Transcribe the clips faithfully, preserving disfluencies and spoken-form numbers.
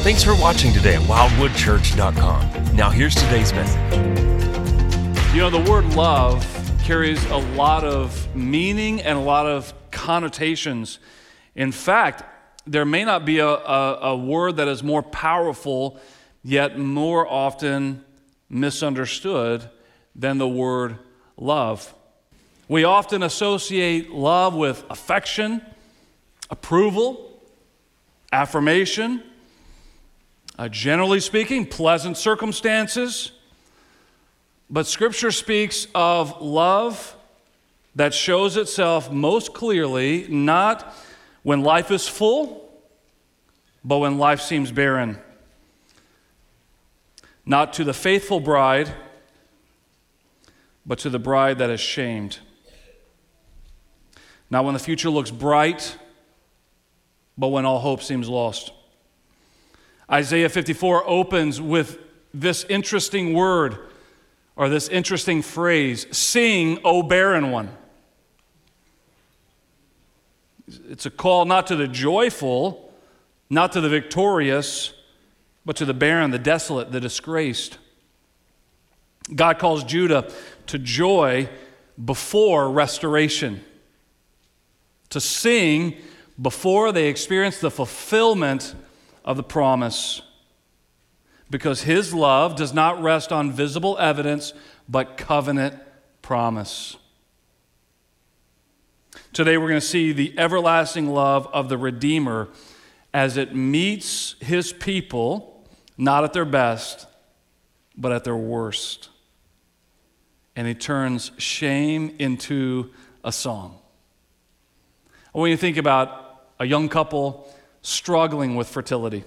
Thanks for watching today at wildwood church dot com. Now here's today's message. You know, the word love carries a lot of meaning and a lot of connotations. In fact, there may not be a, a, a word that is more powerful, yet more often misunderstood than the word love. We often associate love with affection, approval, affirmation, uh, generally speaking, pleasant circumstances. But Scripture speaks of love that shows itself most clearly not when life is full, but when life seems barren. Not to the faithful bride, but to the bride that is shamed. Not when the future looks bright, but when all hope seems lost. Isaiah fifty-four opens with this interesting word, or this interesting phrase, "Sing, O barren one." It's a call not to the joyful, not to the victorious, but to the barren, the desolate, the disgraced. God calls Judah to joy before restoration, to sing before they experience the fulfillment of the promise, because his love does not rest on visible evidence, but covenant promise. Today we're going to see the everlasting love of the Redeemer as it meets his people, not at their best, but at their worst. And he turns shame into a song. When you think about a young couple struggling with fertility,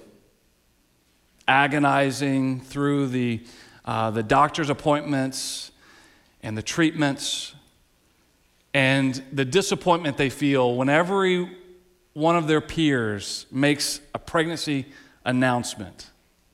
agonizing through the, uh, the doctor's appointments and the treatments, and the disappointment they feel whenever one of their peers makes a pregnancy announcement.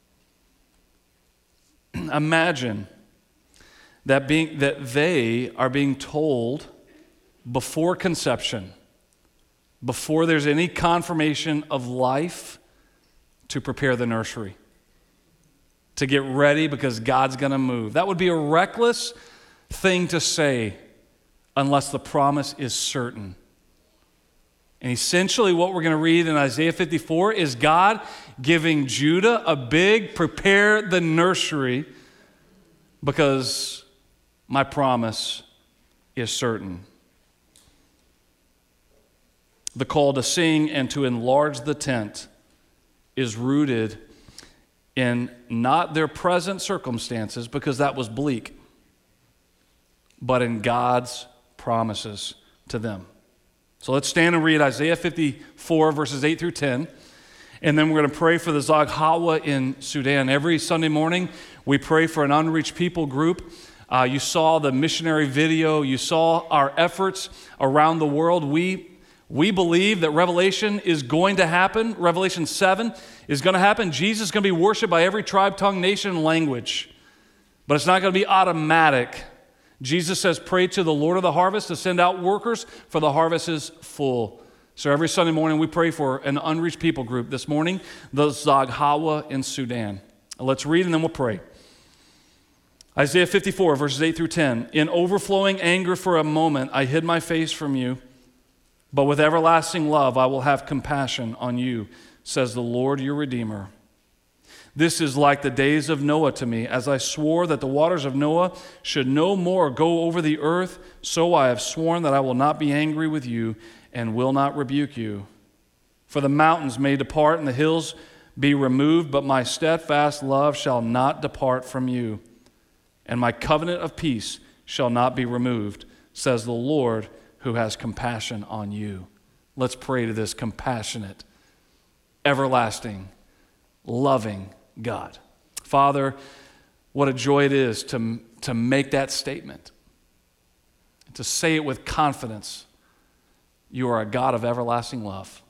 Imagine that being that they are being told before conception, before there's any confirmation of life, to prepare the nursery, to get ready because God's going to move. That would be a reckless thing to say unless the promise is certain. And essentially what we're going to read in Isaiah fifty-four is God giving Judah a big prepare the nursery because my promise is certain. The call to sing and to enlarge the tent is rooted in not their present circumstances, because that was bleak, but in God's promises to them. So let's stand and read Isaiah fifty-four, verses eight through ten, and then we're going to pray for the Zag Hawa in Sudan. Every Sunday morning, we pray for an unreached people group. Uh, you saw the missionary video. You saw our efforts around the world. We We believe that Revelation is going to happen. Revelation seven is going to happen. Jesus is going to be worshiped by every tribe, tongue, nation, and language. But it's not going to be automatic. Jesus says, pray to the Lord of the harvest to send out workers, for the harvest is full. So every Sunday morning we pray for an unreached people group. This morning, the Zag Hawa in Sudan. Let's read and then we'll pray. Isaiah fifty-four, verses eight through ten. In overflowing anger for a moment, I hid my face from you. But with everlasting love, I will have compassion on you, says the Lord your Redeemer. This is like the days of Noah to me. As I swore that the waters of Noah should no more go over the earth, so I have sworn that I will not be angry with you and will not rebuke you. For the mountains may depart and the hills be removed, but my steadfast love shall not depart from you, and my covenant of peace shall not be removed, says the Lord who has compassion on you. Let's pray to this compassionate, everlasting, loving God. Father, what a joy it is to, to make that statement, to say it with confidence. You are a God of everlasting love,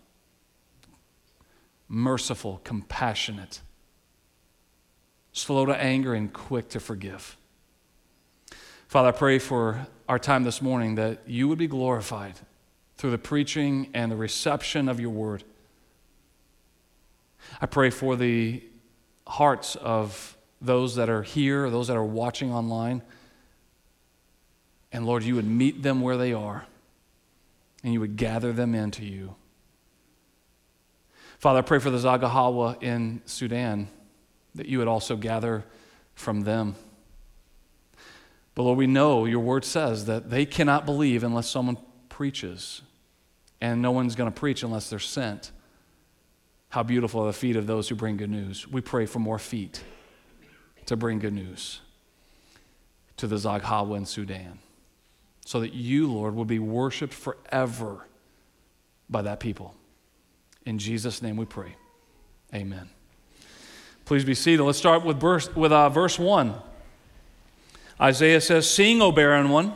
merciful, compassionate, slow to anger, and quick to forgive. Father, I pray for our time this morning that you would be glorified through the preaching and the reception of your word. I pray for the hearts of those that are here, those that are watching online. And Lord, you would meet them where they are, and you would gather them into you. Father, I pray for the Zagahawa in Sudan, that you would also gather from them. But Lord, we know your word says that they cannot believe unless someone preaches, and no one's going to preach unless they're sent. How beautiful are the feet of those who bring good news. We pray for more feet to bring good news to the Zaghawa in Sudan, so that you, Lord, will be worshiped forever by that people. In Jesus' name we pray. Amen. Please be seated. Let's start with verse, with, uh, verse one. Isaiah says, "Sing, O barren one."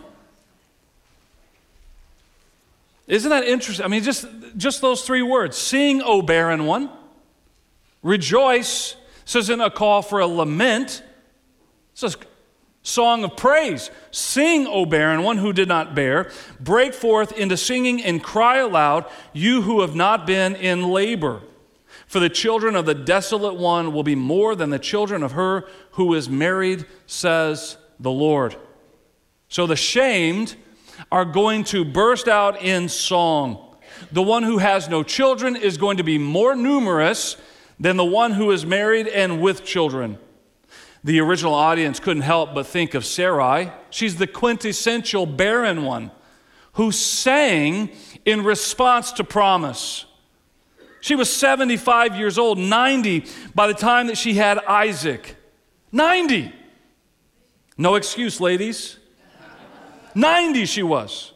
Isn't that interesting? I mean, just, just those three words. Sing, O barren one. Rejoice. This isn't a call for a lament. This is song of praise. Sing, O barren one who did not bear. Break forth into singing and cry aloud, you who have not been in labor. For the children of the desolate one will be more than the children of her who is married, says the Lord. So the shamed are going to burst out in song. The one who has no children is going to be more numerous than the one who is married and with children. The original audience couldn't help but think of Sarai. She's the quintessential barren one who sang in response to promise. She was seventy-five years old, ninety by the time that she had Isaac. ninety. No excuse, ladies. ninety she was.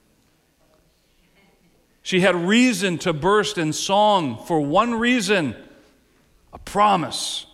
She had reason to burst in song for one reason, a promise.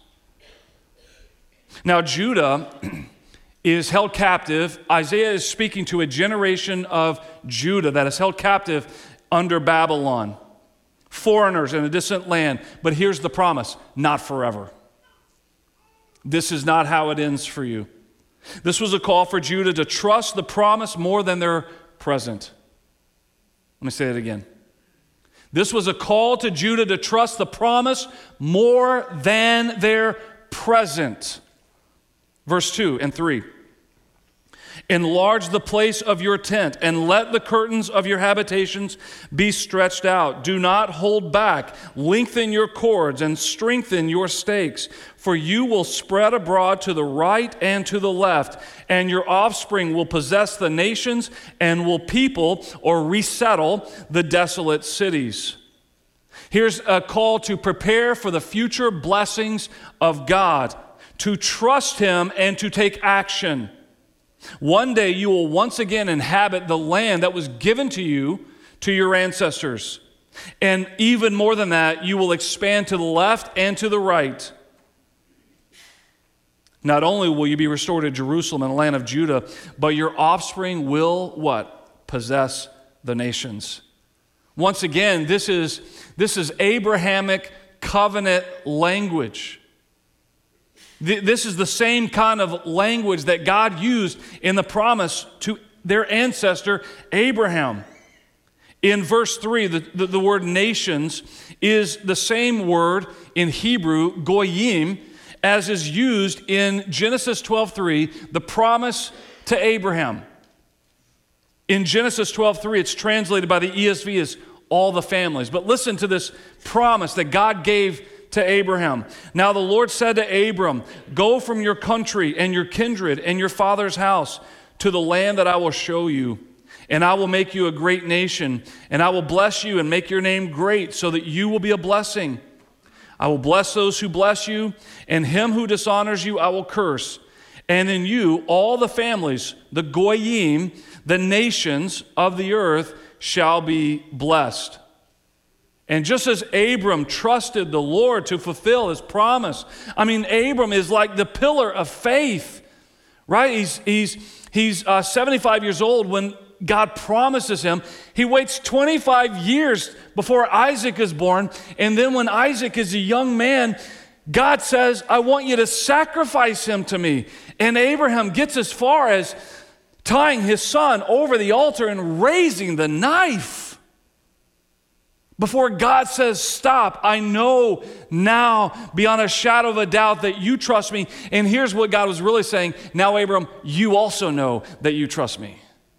Now, Judah is held captive. Isaiah is speaking to a generation of Judah that is held captive under Babylon. Foreigners in a distant land. But here's the promise, not forever. This is not how it ends for you. This was a call for Judah to trust the promise more than their present. Let me say it again. This was a call to Judah to trust the promise more than their present. Verse two and three. Enlarge the place of your tent, and let the curtains of your habitations be stretched out. Do not hold back. Lengthen your cords and strengthen your stakes, for you will spread abroad to the right and to the left, and your offspring will possess the nations and will people or resettle the desolate cities. Here's a call to prepare for the future blessings of God, to trust Him and to take action. One day you will once again inhabit the land that was given to you, to your ancestors. And even more than that, you will expand to the left and to the right. Not only will you be restored to Jerusalem and the land of Judah, but your offspring will what? Possess the nations. Once again, this is, this is Abrahamic covenant language. This is the same kind of language that God used in the promise to their ancestor Abraham. In verse three, the, the, the word nations is the same word in Hebrew, goyim, as is used in Genesis twelve three, the promise to Abraham. In Genesis twelve three, it's translated by the E S V as all the families. But listen to this promise that God gave to Abraham. Now the Lord said to Abram, go from your country and your kindred and your father's house to the land that I will show you. And I will make you a great nation, and I will bless you and make your name great so that you will be a blessing. I will bless those who bless you, and him who dishonors you I will curse. And in you all the families, the goyim, the nations of the earth shall be blessed. And just as Abram trusted the Lord to fulfill his promise, I mean, Abram is like the pillar of faith, right? He's, he's, he's uh, seventy-five years old when God promises him. He waits twenty-five years before Isaac is born. And then when Isaac is a young man, God says, I want you to sacrifice him to me. And Abraham gets as far as tying his son over the altar and raising the knife. Before God says stop, I know now beyond a shadow of a doubt that you trust me. And here's what God was really saying. Now, Abram, you also know that you trust me.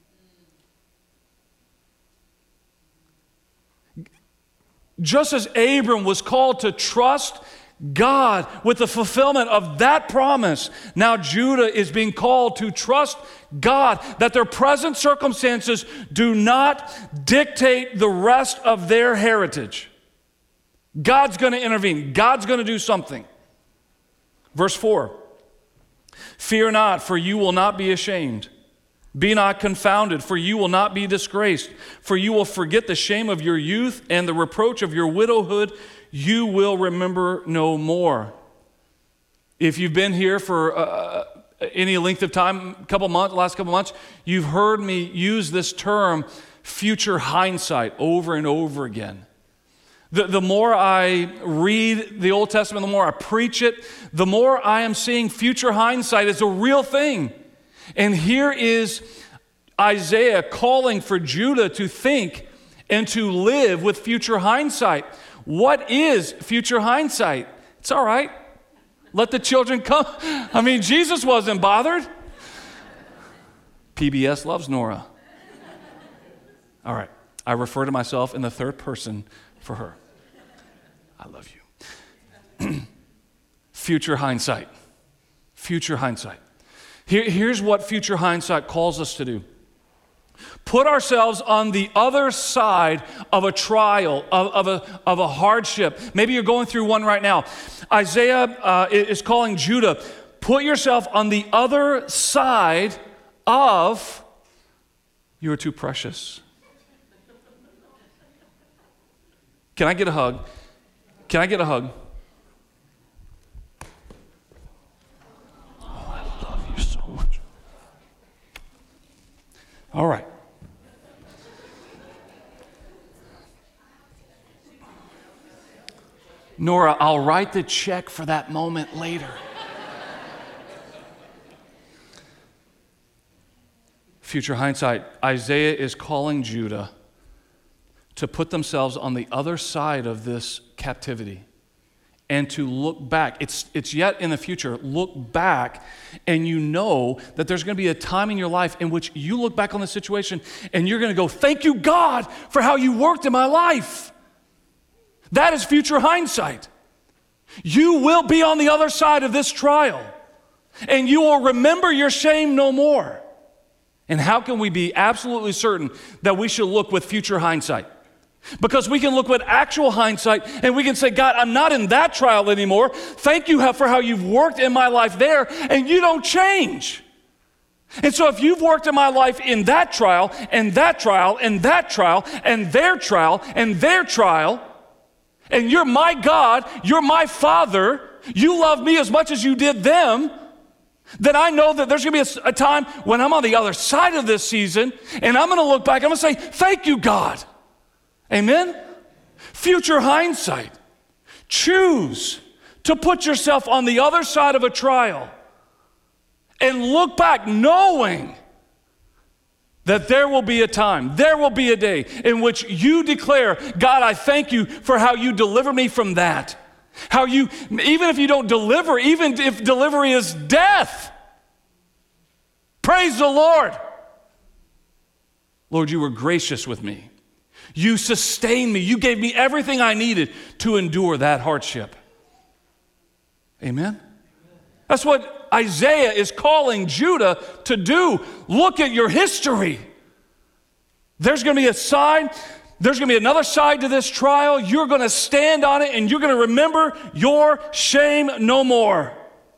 Just as Abram was called to trust God with the fulfillment of that promise, now Judah is being called to trust God, that their present circumstances do not dictate the rest of their heritage. God's going to intervene. God's going to do something. Verse four, fear not, for you will not be ashamed. Be not confounded, for you will not be disgraced. For you will forget the shame of your youth, and the reproach of your widowhood you will remember no more. If you've been here for uh, any length of time, a couple months, last couple months, you've heard me use this term, future hindsight, over and over again. The, the more I read the Old Testament, the more I preach it, the more I am seeing future hindsight as a real thing. And here is Isaiah calling for Judah to think and to live with future hindsight. What is future hindsight? It's all right. Let the children come. I mean, Jesus wasn't bothered. P B S loves Nora. All right. I refer to myself in the third person for her. I love you. Future hindsight. Future hindsight. Here, here's what future hindsight calls us to do. Put ourselves on the other side of a trial, of, of, a, of a hardship. Maybe you're going through one right now. Isaiah uh, is calling Judah, put yourself on the other side of, you are too precious. Can I get a hug? Can I get a hug? All right. Nora, I'll write the check for that moment later. Future hindsight. Isaiah is calling Judah to put themselves on the other side of this captivity and to look back. It's, it's yet in the future. Look back, and you know that there's going to be a time in your life in which you look back on the situation and you're going to go, thank you, God, for how you worked in my life. That is future hindsight. You will be on the other side of this trial, and you will remember your shame no more. And how can we be absolutely certain that we should look with future hindsight? Because we can look with actual hindsight and we can say, God, I'm not in that trial anymore. Thank you for how you've worked in my life there, and you don't change. And so if you've worked in my life in that trial, and that trial, and that trial, and their trial, and their trial, and you're my God, you're my Father, you love me as much as you did them, then I know that there's going to be a, a time when I'm on the other side of this season, and I'm going to look back, I'm going to say, thank you, God. Amen? Future hindsight. Choose to put yourself on the other side of a trial and look back knowing that there will be a time, there will be a day in which you declare, God, I thank you for how you deliver me from that. How you, even if you don't deliver, even if delivery is death, praise the Lord. Lord, you were gracious with me. You sustained me. You gave me everything I needed to endure that hardship. Amen? That's what Isaiah is calling Judah to do. Look at your history. There's going to be a side, there's going to be another side to this trial. You're going to stand on it and you're going to remember your shame no more.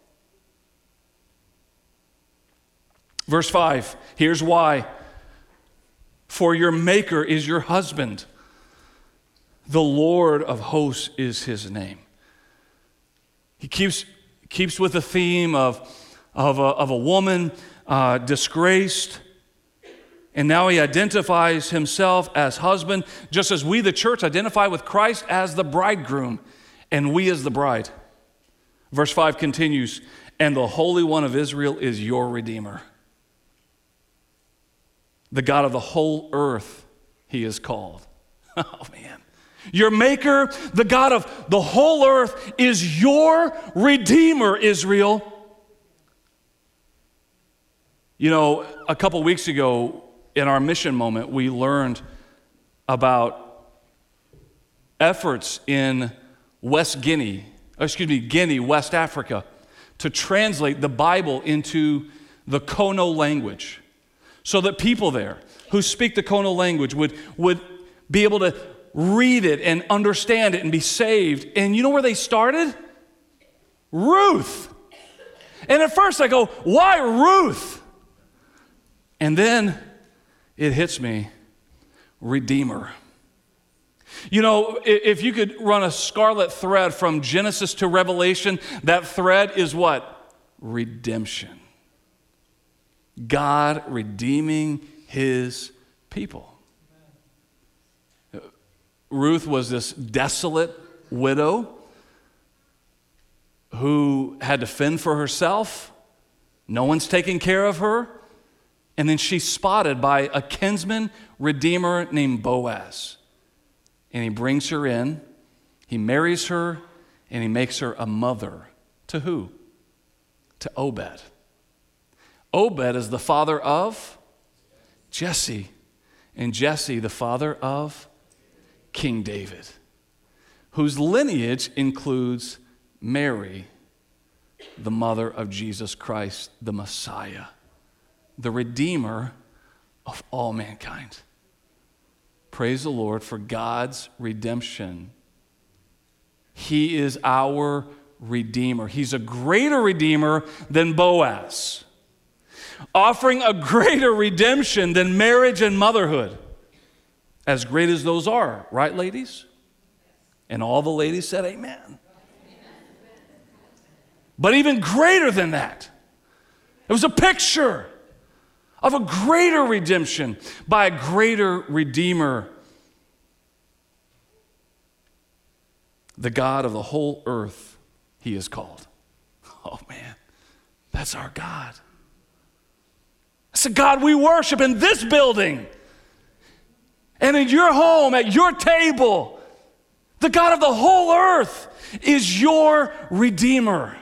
Verse five, here's why. For your maker is your husband. The Lord of hosts is his name. He keeps, keeps with the theme of, of, a, of a woman uh, disgraced. And now he identifies himself as husband, just as we, the church, identify with Christ as the bridegroom, and we as the bride. Verse five continues, and the Holy One of Israel is your Redeemer. The God of the whole earth, he is called. Oh, man. Your maker, the God of the whole earth, is your Redeemer, Israel. You know, a couple weeks ago in our mission moment, we learned about efforts in West Guinea, excuse me, Guinea, West Africa, to translate the Bible into the Kono language so that people there who speak the Kono language would, would be able to read it and understand it and be saved. And you know where they started? Ruth. And at first I go, why Ruth? And then it hits me, Redeemer. You know, if you could run a scarlet thread from Genesis to Revelation, that thread is what? Redemption. God redeeming his people. Ruth was this desolate widow who had to fend for herself. No one's taking care of her. And then she's spotted by a kinsman redeemer named Boaz. And he brings her in, he marries her, and he makes her a mother. To who? To Obed. Obed is the father of Jesse. And Jesse, the father of King David, whose lineage includes Mary, the mother of Jesus Christ, the Messiah, the Redeemer of all mankind. Praise the Lord for God's redemption. He is our Redeemer. He's a greater Redeemer than Boaz, offering a greater redemption than marriage and motherhood. As great as those are, right, ladies? And all the ladies said amen. But even greater than that, it was a picture of a greater redemption by a greater Redeemer. The God of the whole earth, he is called. Oh man, that's our God. It's the God we worship in this building and in your home, at your table. The God of the whole earth is your Redeemer.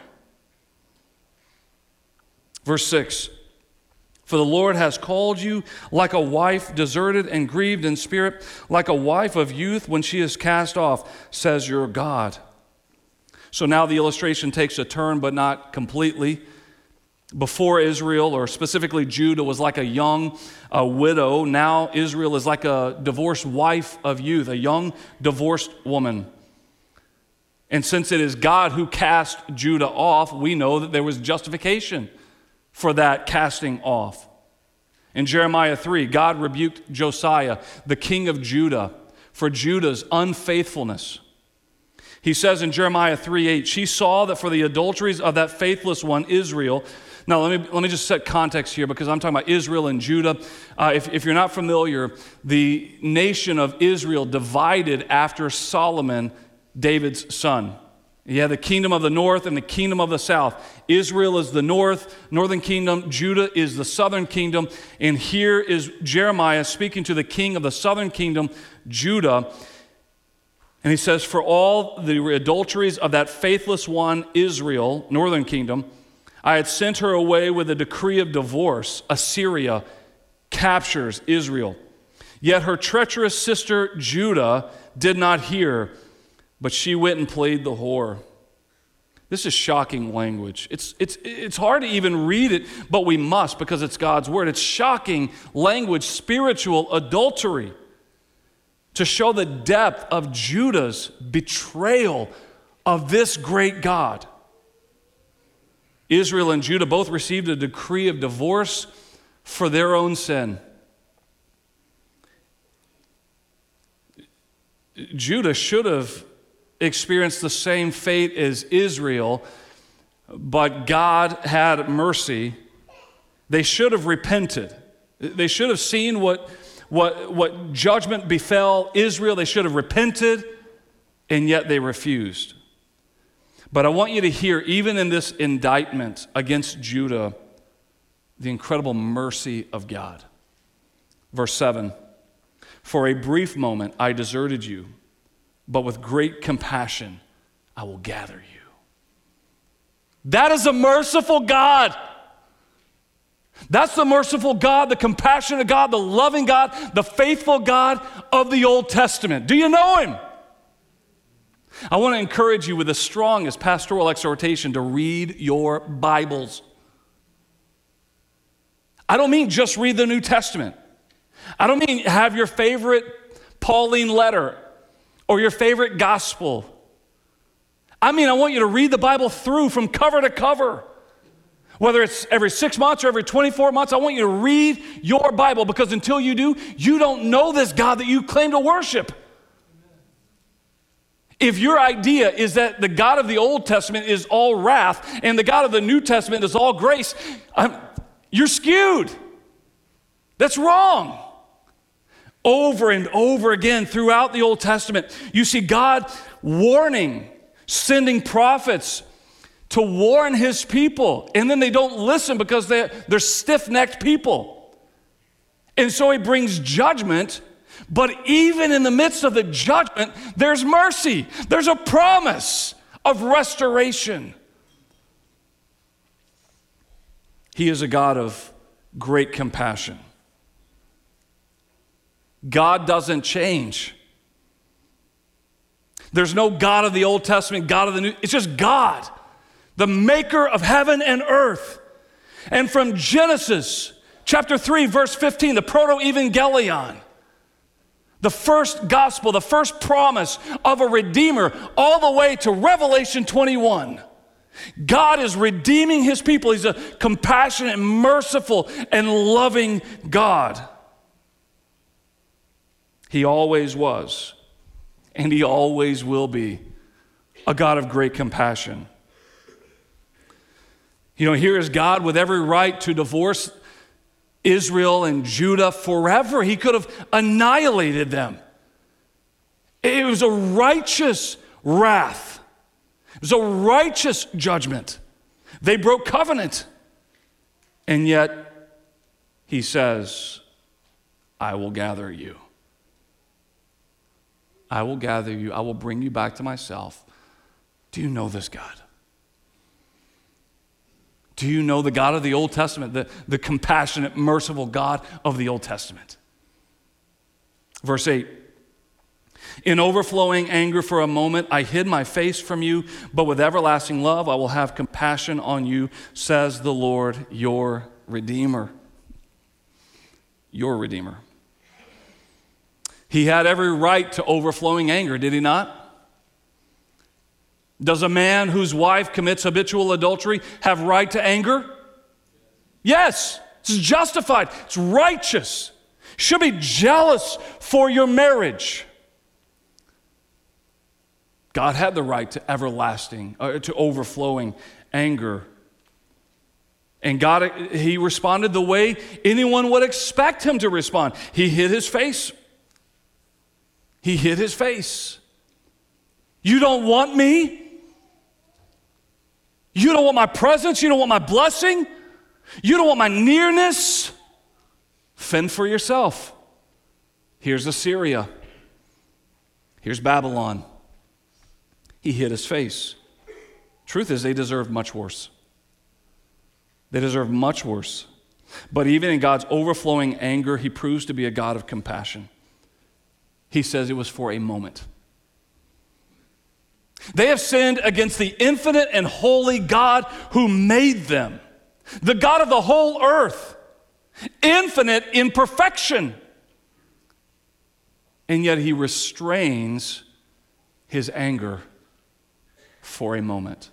Verse six. For the Lord has called you like a wife deserted and grieved in spirit, like a wife of youth when she is cast off, says your God. So now the illustration takes a turn, but not completely. Before Israel, or specifically Judah, was like a young a widow. Now Israel is like a divorced wife of youth, a young divorced woman. And since it is God who cast Judah off, we know that there was justification for that casting off. In Jeremiah three, God rebuked Josiah, the king of Judah, for Judah's unfaithfulness. He says in Jeremiah three eight, she saw that for the adulteries of that faithless one, Israel. Now, let me, let me just set context here because I'm talking about Israel and Judah. Uh, if, if you're not familiar, the nation of Israel divided after Solomon, David's son. You have the kingdom of the north and the kingdom of the south. Israel is the north, northern kingdom. Judah is the southern kingdom. And here is Jeremiah speaking to the king of the southern kingdom, Judah. And he says, for all the adulteries of that faithless one, Israel, northern kingdom, I had sent her away with a decree of divorce. Assyria captures Israel. Yet her treacherous sister, Judah, did not hear, but she went and played the whore. This is shocking language. It's, it's, it's hard to even read it, but we must because it's God's word. It's shocking language, spiritual adultery, to show the depth of Judah's betrayal of this great God. Israel and Judah both received a decree of divorce for their own sin. Judah should have experienced the same fate as Israel, but God had mercy. They should have repented. They should have seen what, what, what judgment befell Israel. They should have repented, and yet they refused. But I want you to hear, even in this indictment against Judah, the incredible mercy of God. Verse seven, for a brief moment I deserted you, but with great compassion I will gather you. That is a merciful God. That's the merciful God, the compassionate God, the loving God, the faithful God of the Old Testament. Do you know him? I want to encourage you with the strongest pastoral exhortation to read your Bibles. I don't mean just read the New Testament. I don't mean have your favorite Pauline letter or your favorite gospel. I mean, I want you to read the Bible through from cover to cover. Whether it's every six months or every twenty-four months, I want you to read your Bible, because until you do, you don't know this God that you claim to worship. If your idea is that the God of the Old Testament is all wrath and the God of the New Testament is all grace, I'm, you're skewed. That's wrong. Over and over again throughout the Old Testament, you see God warning, sending prophets to warn his people, and then they don't listen because they're, they're stiff-necked people. And so he brings judgment, but even in the midst of the judgment, there's mercy. There's a promise of restoration. He is a God of great compassion. God doesn't change. There's no God of the Old Testament, God of the New. It's just God, the maker of heaven and earth. And from Genesis chapter three, verse fifteen, the proto-evangelion, the first gospel, the first promise of a redeemer, all the way to Revelation twenty-one, God is redeeming his people. He's a compassionate, merciful, and loving God. He always was, and he always will be, a God of great compassion. You know, here is God with every right to divorce Israel and Judah forever. He could have annihilated them. It was a righteous wrath. It was a righteous judgment. They broke covenant. And yet, he says, I will gather you. I will gather you. I will bring you back to myself. Do you know this God? Do you know the God of the Old Testament, the, the compassionate, merciful God of the Old Testament? Verse eight, in overflowing anger for a moment, I hid my face from you, but with everlasting love, I will have compassion on you, says the Lord, your Redeemer. Your Redeemer. He had every right to overflowing anger, did he not? Does a man whose wife commits habitual adultery have right to anger? Yes, it's justified, it's righteous. Should be jealous for your marriage. God had the right to everlasting, uh, to overflowing anger. And God, he responded the way anyone would expect him to respond. He hid his face. He hid his face. You don't want me? You don't want my presence? You don't want my blessing? You don't want my nearness? Fend for yourself. Here's Assyria. Here's Babylon. He hid his face. Truth is, they deserved much worse. They deserve much worse. But even in God's overflowing anger, he proves to be a God of compassion. He says it was for a moment. They have sinned against the infinite and holy God who made them, the God of the whole earth, infinite in perfection. And yet he restrains his anger for a moment.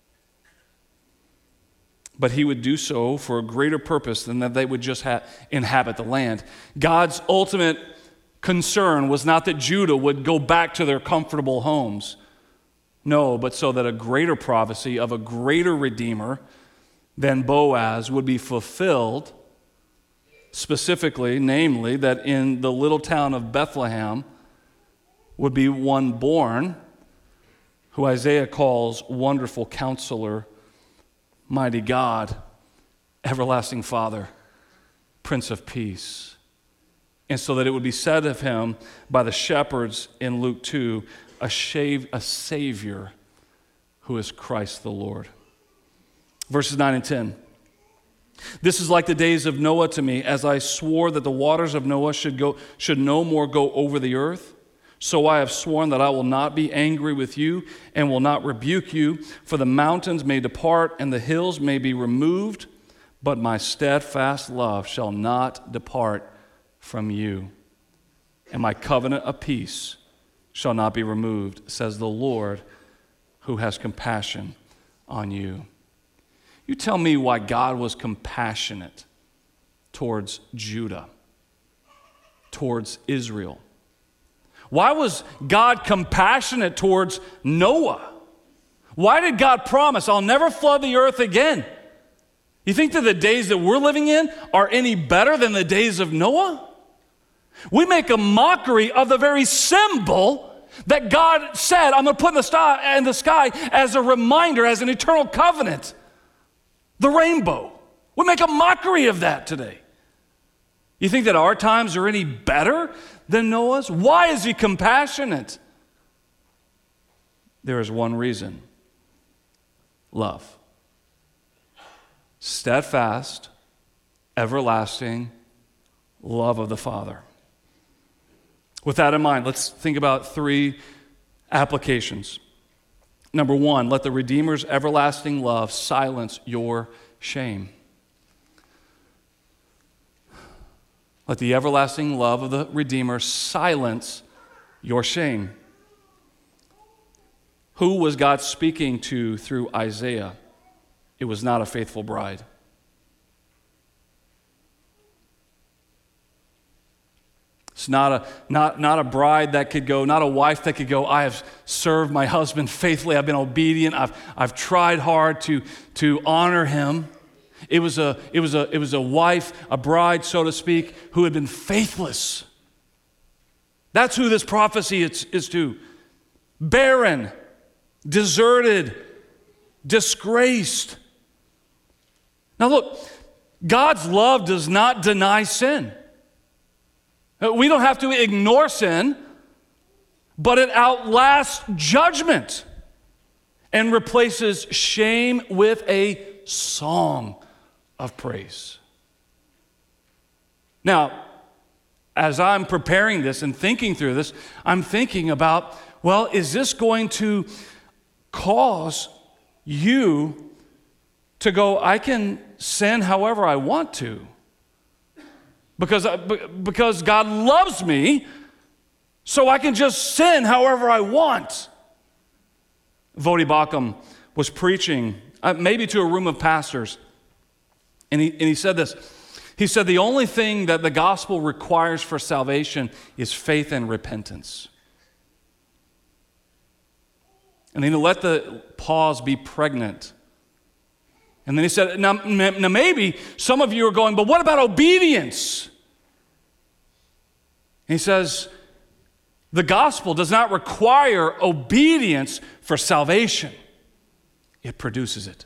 But he would do so for a greater purpose than that they would just ha- inhabit the land. God's ultimate concern was not that Judah would go back to their comfortable homes. No, but so that a greater prophecy of a greater Redeemer than Boaz would be fulfilled, specifically, namely, that in the little town of Bethlehem would be one born who Isaiah calls Wonderful Counselor, Mighty God, Everlasting Father, Prince of Peace. And so that it would be said of him by the shepherds in Luke two, a, shave, a Savior who is Christ the Lord. Verses nine and ten. This is like the days of Noah to me, as I swore that the waters of Noah should go should no more go over the earth. So I have sworn that I will not be angry with you and will not rebuke you, for the mountains may depart and the hills may be removed, but my steadfast love shall not depart from you, and my covenant of peace shall not be removed, says the Lord, who has compassion on you. You tell me why God was compassionate towards Judah, towards Israel. Why was God compassionate towards Noah? Why did God promise, I'll never flood the earth again? You think that the days that we're living in are any better than the days of Noah? We make a mockery of the very symbol that God said, I'm going to put in the, sky, in the sky as a reminder, as an eternal covenant. The rainbow. We make a mockery of that today. You think that our times are any better than Noah's? Why is he compassionate? There is one reason. Love. Steadfast, everlasting love of the Father. With that in mind, let's think about three applications. Number one, let the Redeemer's everlasting love silence your shame. Let the everlasting love of the Redeemer silence your shame. Who was God speaking to through Isaiah? It was not a faithful bride. It's not a, not, not a bride that could go, not a wife that could go, I have served my husband faithfully, I've been obedient, I've, I've tried hard to, to honor him. It was, a, it, was a, it was a wife, a bride, so to speak, who had been faithless. That's who this prophecy is, is to. Barren, deserted, disgraced. Now look, God's love does not deny sin. We don't have to ignore sin, but it outlasts judgment and replaces shame with a song of praise. Now, as I'm preparing this and thinking through this, I'm thinking about, well, is this going to cause you to go, I can sin however I want to? Because, because God loves me, so I can just sin however I want. Voddie Baucham was preaching, uh, maybe to a room of pastors, and he, and he said this. He said, the only thing that the gospel requires for salvation is faith and repentance. And then he let the pause be pregnant. And then he said, now, now maybe some of you are going, but what about obedience? He says, the gospel does not require obedience for salvation. It produces it.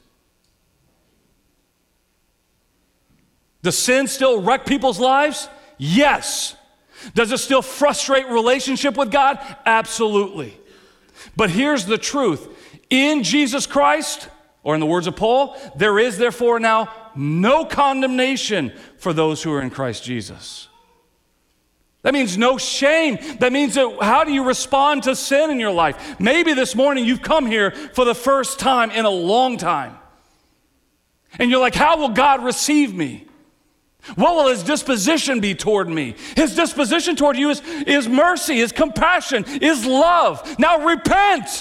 Does sin still wreck people's lives? Yes. Does it still frustrate relationship with God? Absolutely. But here's the truth. In Jesus Christ, or in the words of Paul, there is therefore now no condemnation for those who are in Christ Jesus. That means no shame. That means that how do you respond to sin in your life? Maybe this morning you've come here for the first time in a long time. And you're like, how will God receive me? What will his disposition be toward me? His disposition toward you is, is mercy, is compassion, is love. Now repent.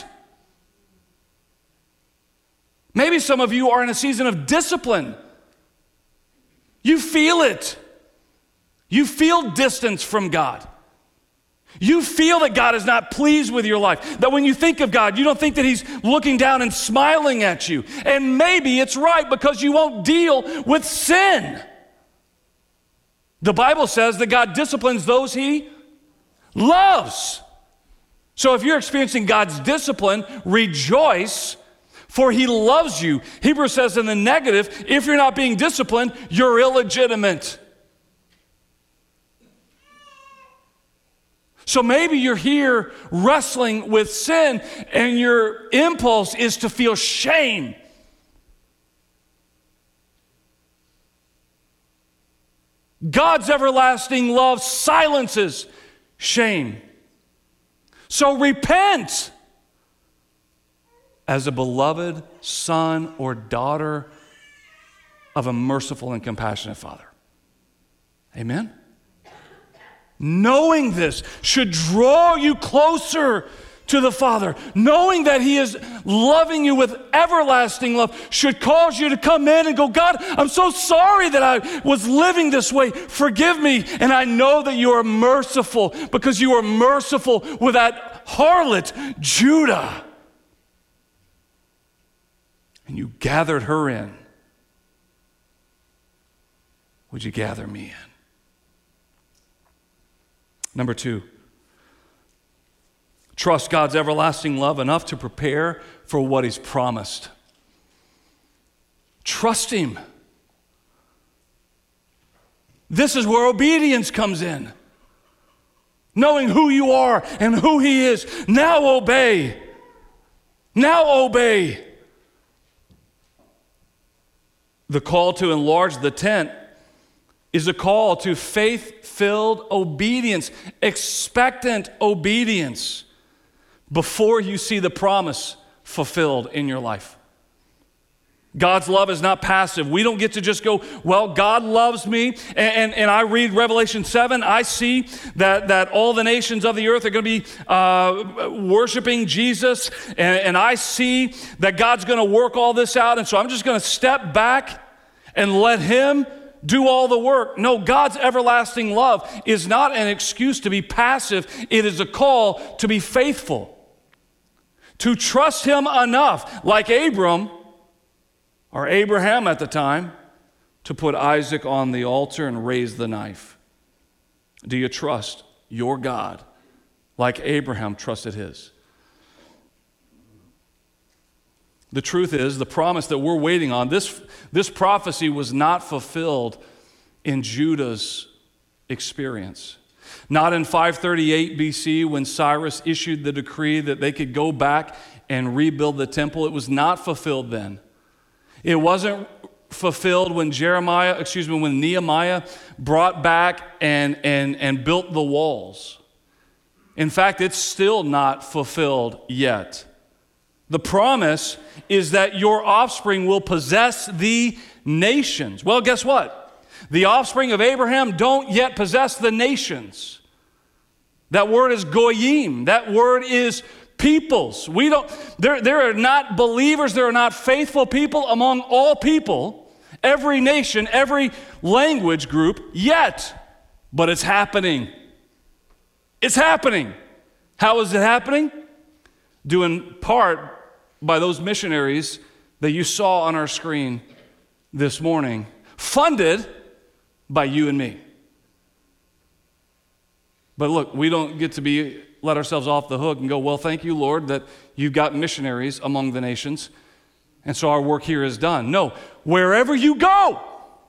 Maybe some of you are in a season of discipline. You feel it. You feel distance from God. You feel that God is not pleased with your life. That when you think of God, you don't think that he's looking down and smiling at you. And maybe it's right because you won't deal with sin. The Bible says that God disciplines those he loves. So if you're experiencing God's discipline, rejoice, for he loves you. Hebrews says in the negative, if you're not being disciplined, you're illegitimate. So maybe you're here wrestling with sin and your impulse is to feel shame. God's everlasting love silences shame. So repent as a beloved son or daughter of a merciful and compassionate Father. Amen? Knowing this should draw you closer to the Father. Knowing that He is loving you with everlasting love should cause you to come in and go, God, I'm so sorry that I was living this way. Forgive me. And I know that you are merciful because you are merciful with that harlot, Judah. And you gathered her in. Would you gather me in? Number two, trust God's everlasting love enough to prepare for what He's promised. Trust Him. This is where obedience comes in. Knowing who you are and who He is. Now obey. Now obey. The call to enlarge the tent is a call to faith-filled obedience, expectant obedience before you see the promise fulfilled in your life. God's love is not passive. We don't get to just go, well, God loves me, and, and, and I read Revelation seven, I see that, that all the nations of the earth are going to be uh, worshiping Jesus, and, and I see that God's going to work all this out, and so I'm just going to step back and let Him do all the work. No, God's everlasting love is not an excuse to be passive. It is a call to be faithful, to trust Him enough, like Abram, or Abraham at the time, to put Isaac on the altar and raise the knife. Do you trust your God like Abraham trusted his? The truth is, the promise that we're waiting on, this, this prophecy was not fulfilled in Judah's experience. Not in five thirty-eight B C when Cyrus issued the decree that they could go back and rebuild the temple. It was not fulfilled then. It wasn't fulfilled when Jeremiah, excuse me, when Nehemiah brought back and, and, and built the walls. In fact, it's still not fulfilled yet. The promise is that your offspring will possess the nations. Well, guess what? The offspring of Abraham don't yet possess the nations. That word is goyim. That word is peoples. We don't, there, there are not believers, there are not faithful people among all people, every nation, every language group yet. But it's happening. It's happening. How is it happening? Due in part by those missionaries that you saw on our screen this morning, funded by you and me. But look, we don't get to be let ourselves off the hook and go, well, thank you, Lord, that you've got missionaries among the nations, and so our work here is done. No, wherever you go,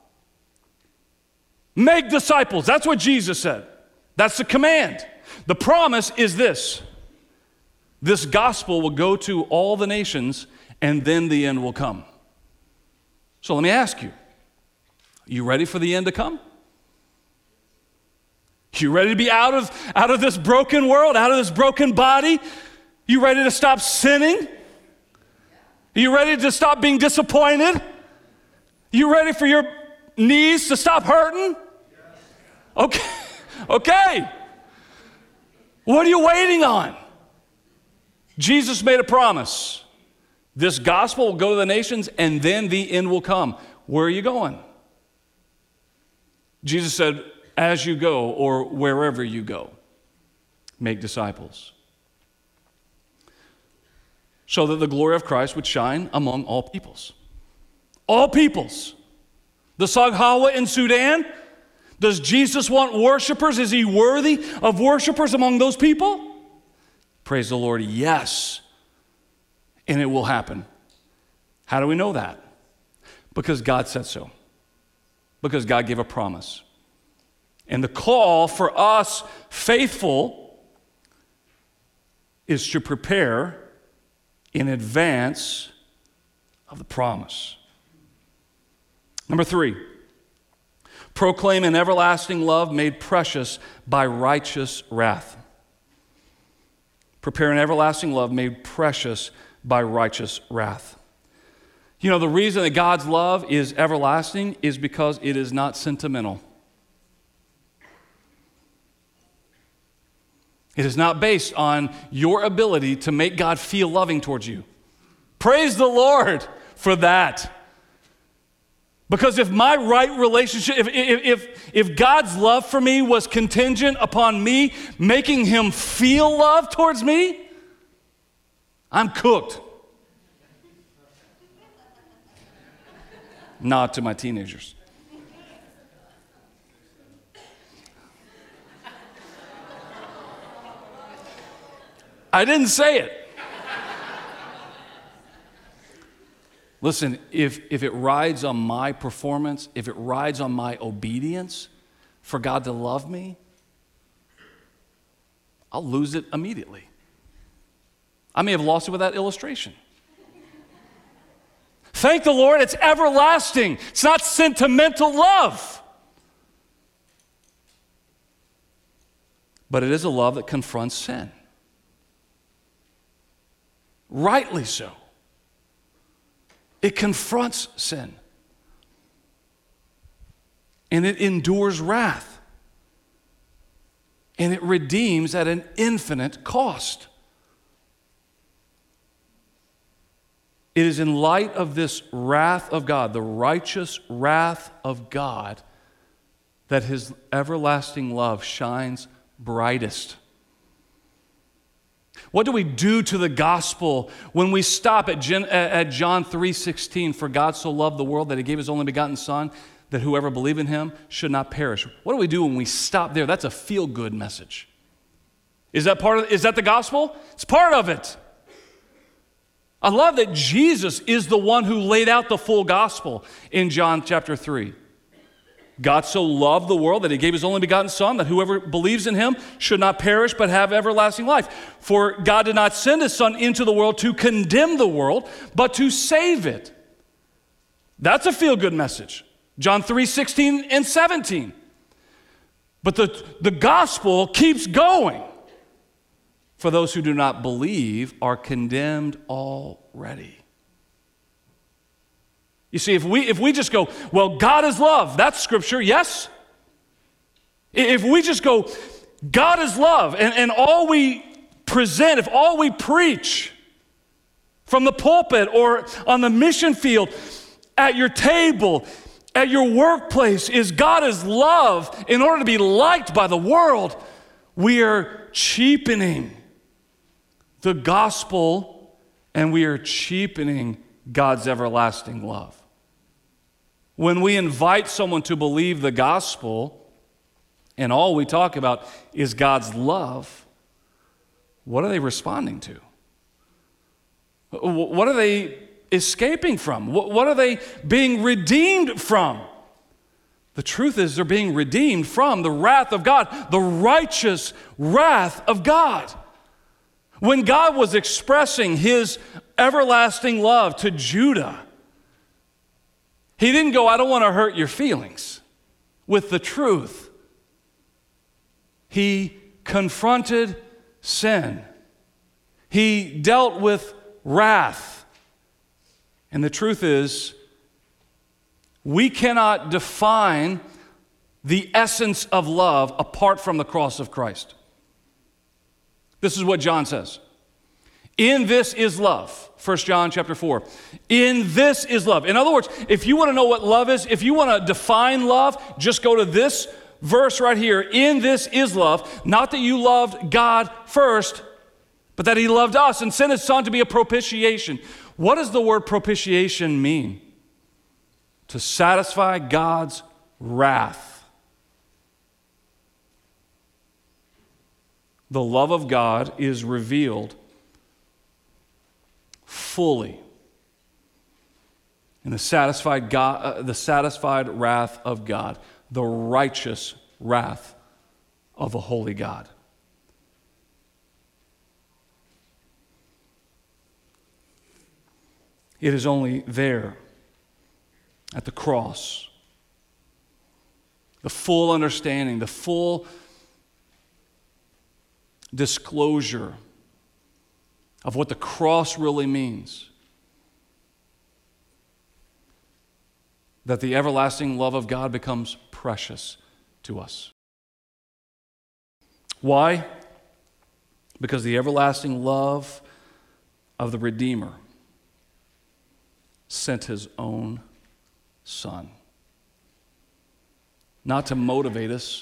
make disciples. That's what Jesus said. That's the command. The promise is this. This gospel will go to all the nations, and then the end will come. So let me ask you, you ready for the end to come? You ready to be out of, out of this broken world, out of this broken body? You ready to stop sinning? Are you ready to stop being disappointed? You ready for your knees to stop hurting? Okay, okay. What are you waiting on? Jesus made a promise. This gospel will go to the nations, and then the end will come. Where are you going? Jesus said, as you go, or wherever you go, make disciples. So that the glory of Christ would shine among all peoples. All peoples. The Saghawa in Sudan, does Jesus want worshipers? Is He worthy of worshipers among those people? Praise the Lord, yes. And it will happen. How do we know that? Because God said so. Because God gave a promise. And the call for us faithful is to prepare in advance of the promise. Number three, proclaim an everlasting love made precious by righteous wrath. Prepare an everlasting love made precious by righteous wrath. You know, the reason that God's love is everlasting is because it is not sentimental. It is not based on your ability to make God feel loving towards you. Praise the Lord for that. Because if my right relationship, if, if, if, if God's love for me was contingent upon me making him feel love towards me, I'm cooked. Not to my teenagers. I didn't say it. Listen, if, if it rides on my performance, if it rides on my obedience for God to love me, I'll lose it immediately. I may have lost it with that illustration. Thank the Lord, it's everlasting. It's not sentimental love. But it is a love that confronts sin. Rightly so. It confronts sin. And it endures wrath. And it redeems at an infinite cost. It is in light of this wrath of God, the righteous wrath of God, that his everlasting love shines brightest. What do we do to the gospel when we stop at, Gen, at John three sixteen? For God so loved the world that he gave his only begotten Son, that whoever believed in him should not perish. What do we do when we stop there? That's a feel-good message. Is that part of, is that the gospel? It's part of it. I love that Jesus is the one who laid out the full gospel in John chapter three. God so loved the world that he gave his only begotten Son, that whoever believes in him should not perish but have everlasting life. For God did not send his Son into the world to condemn the world, but to save it. That's a feel-good message. John three sixteen and seventeen. But the, the gospel keeps going. For those who do not believe are condemned already. You see, if we if we just go, well, God is love, that's scripture, yes? If we just go, God is love, and, and all we present, if all we preach from the pulpit or on the mission field, at your table, at your workplace, is God is love in order to be liked by the world, we are cheapening the gospel and we are cheapening God's everlasting love. When we invite someone to believe the gospel and all we talk about is God's love, what are they responding to? What are they escaping from? What are they being redeemed from? The truth is they're being redeemed from the wrath of God, the righteous wrath of God. When God was expressing his everlasting love to Judah, he didn't go, I don't want to hurt your feelings with the truth. He confronted sin. He dealt with wrath. And the truth is, we cannot define the essence of love apart from the cross of Christ. This is what John says. In this is love. First John chapter four. In this is love. In other words, if you want to know what love is, if you want to define love, just go to this verse right here. In this is love. Not that you loved God first, but that he loved us and sent his Son to be a propitiation. What does the word propitiation mean? To satisfy God's wrath. The love of God is revealed fully in the satisfied God, uh, the satisfied wrath of God, the righteous wrath of a holy God. It is only there at the cross. The full understanding, the full disclosure of what the cross really means. That the everlasting love of God becomes precious to us. Why? Because the everlasting love of the Redeemer sent his own Son. Not to motivate us,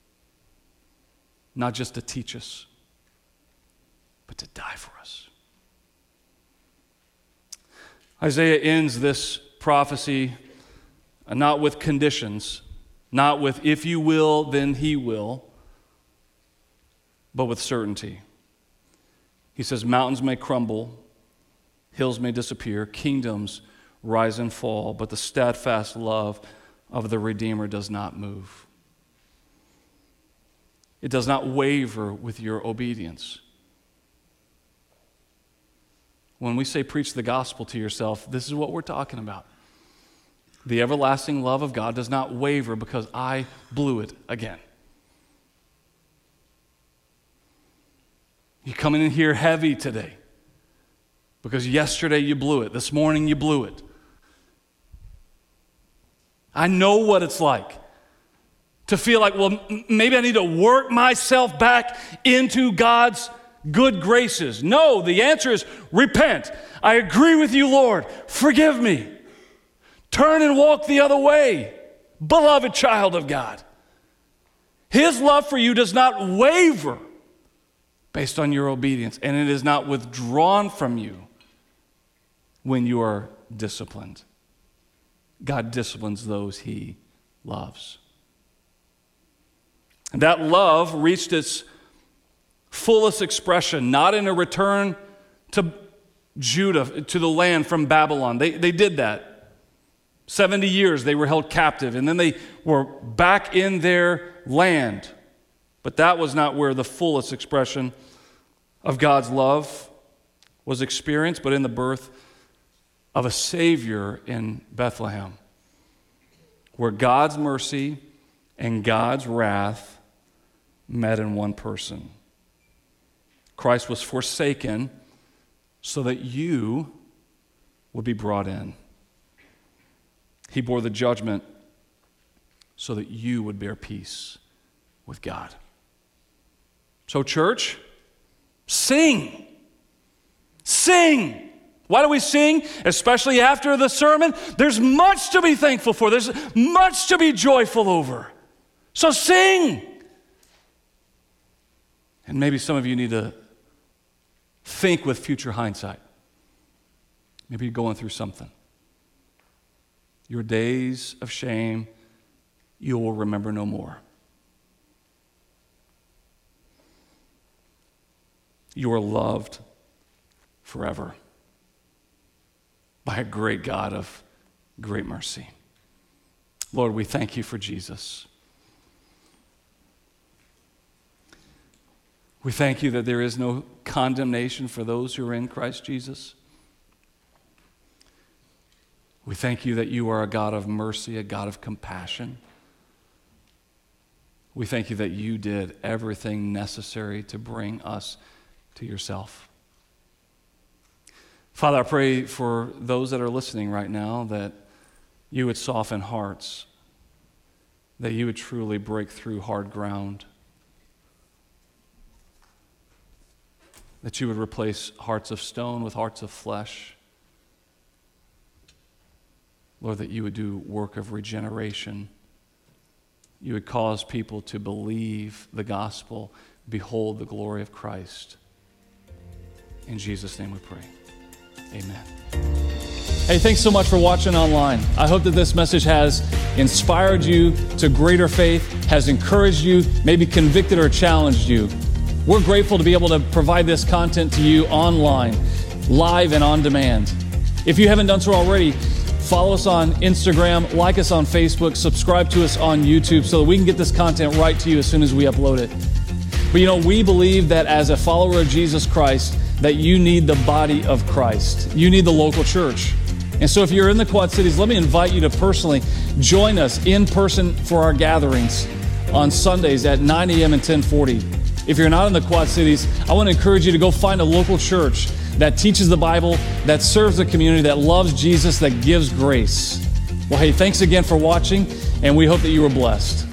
not just to teach us, but to die for us. Isaiah ends this prophecy uh, not with conditions, not with if you will, then he will, but with certainty. He says, mountains may crumble, hills may disappear, kingdoms rise and fall, but the steadfast love of the Redeemer does not move. It does not waver with your obedience. When we say preach the gospel to yourself, this is what we're talking about. The everlasting love of God does not waver because I blew it again. You coming in here heavy today because yesterday you blew it. This morning you blew it. I know what it's like to feel like, well, m- maybe I need to work myself back into God's good graces. No, the answer is repent. I agree with you, Lord. Forgive me. Turn and walk the other way, beloved child of God. His love for you does not waver based on your obedience, and it is not withdrawn from you when you are disciplined. God disciplines those he loves. And that love reached its fullest expression, not in a return to Judah, to the land from Babylon. They, they did that. seventy years they were held captive, and then they were back in their land. But that was not where the fullest expression of God's love was experienced, but in the birth of a Savior in Bethlehem, where God's mercy and God's wrath met in one person. Christ was forsaken so that you would be brought in. He bore the judgment so that you would bear peace with God. So, church, sing. Sing. Why do we sing? Especially after the sermon. There's much to be thankful for. There's much to be joyful over. So sing. And maybe some of you need to think with future hindsight. Maybe you're going through something. Your days of shame, you will remember no more. You are loved forever by a great God of great mercy. Lord, we thank you for Jesus. We thank you that there is no condemnation for those who are in Christ Jesus. We thank you that you are a God of mercy, a God of compassion. We thank you that you did everything necessary to bring us to yourself. Father, I pray for those that are listening right now that you would soften hearts, that you would truly break through hard ground, that you would replace hearts of stone with hearts of flesh. Lord, that you would do work of regeneration. You would cause people to believe the gospel, behold the glory of Christ. In Jesus' name we pray. Amen. Hey, thanks so much for watching online. I hope that this message has inspired you to greater faith, has encouraged you, maybe convicted or challenged you. We're grateful to be able to provide this content to you online, live and on demand. If you haven't done so already, follow us on Instagram, like us on Facebook, subscribe to us on YouTube so that we can get this content right to you as soon as we upload it. But you know, we believe that as a follower of Jesus Christ, that you need the body of Christ. You need the local church. And so if you're in the Quad Cities, let me invite you to personally join us in person for our gatherings on Sundays at nine a.m. and ten forty. If you're not in the Quad Cities, I want to encourage you to go find a local church that teaches the Bible, that serves the community, that loves Jesus, that gives grace. Well, hey, thanks again for watching, and we hope that you were blessed.